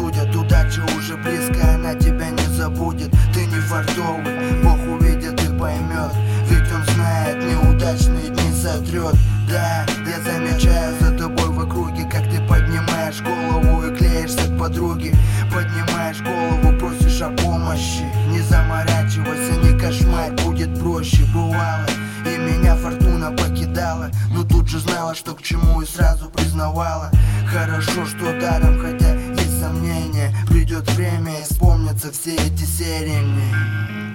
судят. Удача уже близко, она тебя не забудет. Ты не фартовый, Бог увидит и поймет, ведь Он знает, неудачные дни сотрет. Да, я замечаю за тобой в округе, как ты поднимаешь голову и клеишься к подруге. Поднимаешь голову, просишь о помощи. Не заморачивайся, не кошмарь, будет проще. Бывало, и меня фортуна покидала, но тут же знала, что к чему, и сразу признавала. Хорошо, что даром, хотя есть сомнения. Придет время и вспомнятся все эти серии мне.